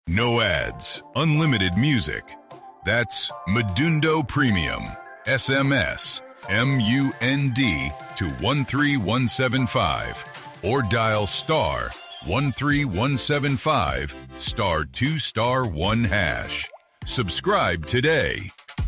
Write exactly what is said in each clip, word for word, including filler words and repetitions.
No ads, unlimited music. That's Mudundo Premium. S M S M U N D to one three one seven five or dial star one three one seven five star two star one hash. Subscribe today.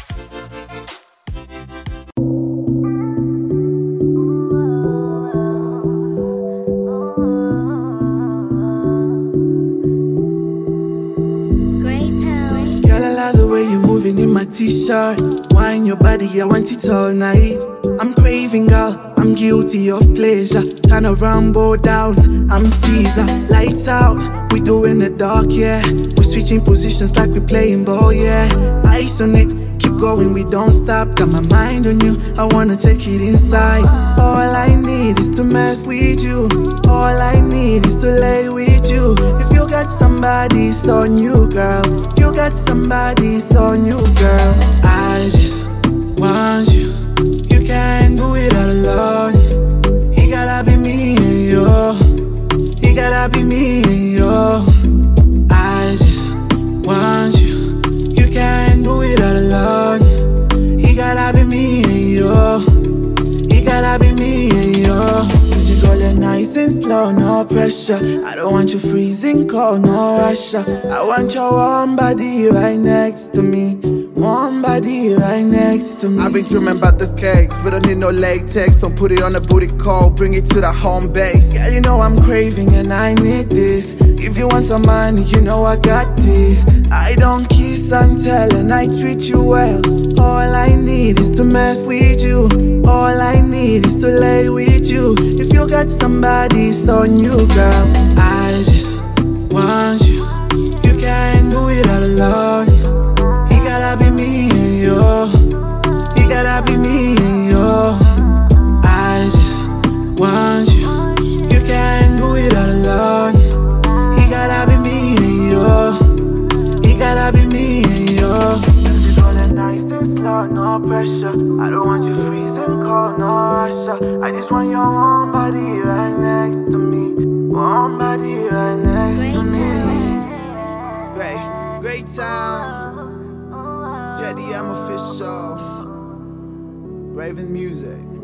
In my t-shirt, wine your body, I want it all night. I'm craving, girl, I'm guilty of pleasure. Turn around, bow down, I'm Caesar. Lights out, we doing the dark, yeah. We switching positions like we playing ball, yeah. Ice on it, keep going, we don't stop. Got my mind on you, I wanna take it inside. All I need is to mess with you. All I need is to lay with you. If you got somebody, it's on you, girl. You got somebody, it's on you, girl. I just want you. You can't do it all alone. He gotta be me and you. He gotta be me and you. I just want you. You can't do it all alone. He gotta be me and you. He gotta be me and you. Music nice and slow, no pressure. I don't want you freezing cold, no rush. I want your warm body right next to me. Warm body right next to me. I've been dreaming about this cake. We don't need no latex. Don't put it on a booty call. Bring it to the home base. Girl, you know I'm craving and I need this. If you want some money, you know I got this. I don't kiss and tell and I treat you well. All I need is to mess with you. All I need is to lay with you. If you got somebody, it's on you, girl. I just want you. You can't do it all alone. He gotta be me and you. He gotta be me and you. I just want you. You can't do it all alone. He gotta be me and you. He gotta be me and you. Music all nice and slow, no pressure. I don't want you freezing cold, no rush. I just want your warm body right next to me. Warm body right next Great to me. time. Great, great time. Jetty, I'm official. Raven Music.